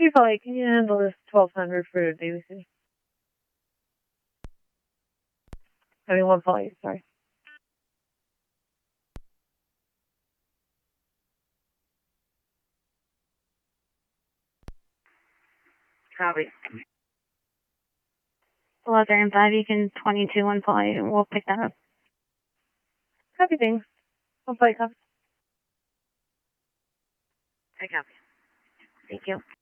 Three Polly, can you handle this 1200 for babysitting? I mean, one Polly, sorry. Copy. 1105, you can 22 one Polly, and we'll pick that up. Copy, things. One Polly, copy. I copy. Thank you.